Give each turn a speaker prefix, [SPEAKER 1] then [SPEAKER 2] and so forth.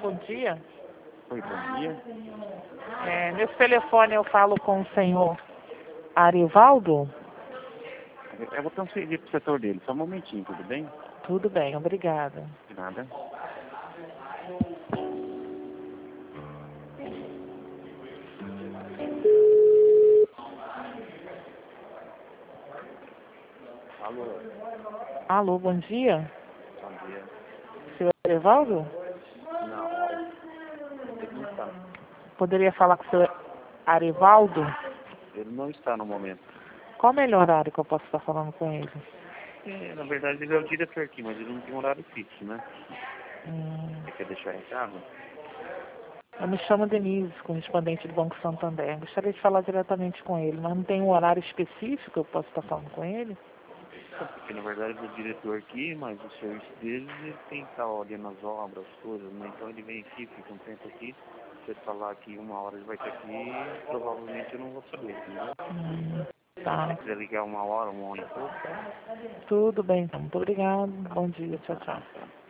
[SPEAKER 1] bom dia.
[SPEAKER 2] Oi, bom dia.
[SPEAKER 1] Nesse telefone eu falo com o senhor Arivaldo?
[SPEAKER 2] Eu vou transferir para o setor dele. Só um momentinho, tudo bem?
[SPEAKER 1] Tudo bem, obrigada.
[SPEAKER 2] De nada. Alô,
[SPEAKER 1] Alô, bom dia.
[SPEAKER 2] bom dia.
[SPEAKER 1] Senhor Arivaldo?
[SPEAKER 2] Não, ele não está.
[SPEAKER 1] Poderia falar com o senhor Arivaldo?
[SPEAKER 2] Ele não está no momento.
[SPEAKER 1] Qual o melhor horário que eu posso estar falando com ele?
[SPEAKER 2] Na verdade, ele é o diretor aqui, mas ele não tem horário fixo, né?
[SPEAKER 1] Hum,
[SPEAKER 2] Você quer deixar recado?
[SPEAKER 1] eu me chamo Denise, correspondente do Banco Santander. Gostaria de falar diretamente com ele, mas não tem um horário específico que eu posso estar falando com ele?
[SPEAKER 2] Porque, na verdade, ele é o diretor aqui, mas o serviço dele, ele tem que estar olhando as obras, as coisas, né? Então ele vem aqui, fica um tempo aqui. Se ele falar que 1 hora ele vai estar aqui, provavelmente eu não vou saber, entendeu? Se
[SPEAKER 1] Tá.
[SPEAKER 2] você quiser ligar 1 hora, 1 hora e pouco, tá?
[SPEAKER 1] Tudo bem, então. Muito obrigado. Bom dia. Tchau, tchau.
[SPEAKER 2] Tá.